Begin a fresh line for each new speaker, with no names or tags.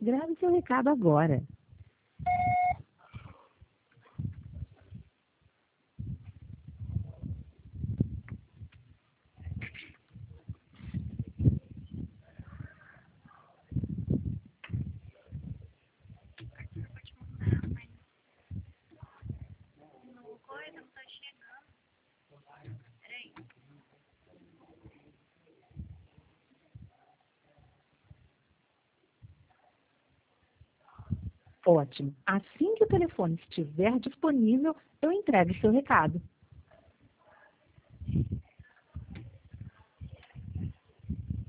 Grave seu recado agora. Ótimo. Assim que o telefone estiver disponível, eu entrego seu recado.